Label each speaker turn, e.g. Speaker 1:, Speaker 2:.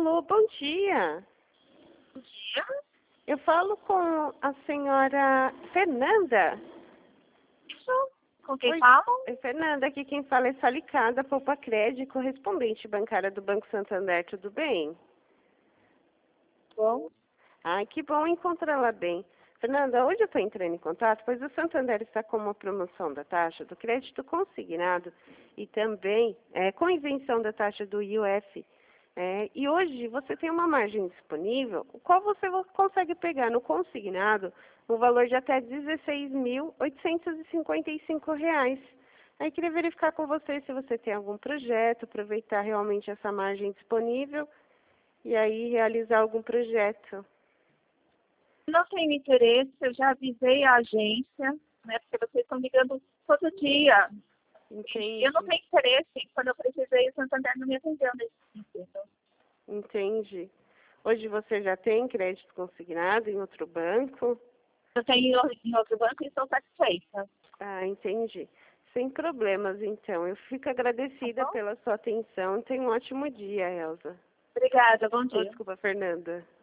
Speaker 1: Alô, bom dia.
Speaker 2: Bom dia.
Speaker 1: Eu falo com a senhora Fernanda.
Speaker 2: Isso. Com quem
Speaker 1: Oi,
Speaker 2: falo?
Speaker 1: oi, Fernanda, aqui quem fala é Salicada Poupa Crédito, correspondente bancária do Banco Santander, tudo bem?
Speaker 2: Bom.
Speaker 1: Ai, que bom encontrá-la bem. Fernanda, hoje eu estou entrando em contato, pois o Santander está com uma promoção da taxa do crédito consignado e também com isenção da taxa do IOF. E hoje você tem uma margem disponível, o qual você consegue pegar no consignado no valor de até R$ 16.855. Aí queria verificar com você se você tem algum projeto, aproveitar realmente essa margem disponível e aí realizar algum projeto.
Speaker 2: Não tenho interesse, eu já avisei a agência, né? Porque vocês estão ligando todo dia.
Speaker 1: Entendi.
Speaker 2: E eu não tenho interesse. Quando eu precisei, o Santander não me atendeu nesse sentido.
Speaker 1: Entendi. Hoje você já tem crédito consignado em outro banco?
Speaker 2: Eu tenho em outro banco e estou satisfeita.
Speaker 1: Ah, entendi. Sem problemas, então. Eu fico agradecida
Speaker 2: Tá bom?
Speaker 1: pela sua atenção. Tenha um ótimo dia, Elza.
Speaker 2: Obrigada, bom
Speaker 1: Oh,
Speaker 2: dia.
Speaker 1: desculpa, Fernanda.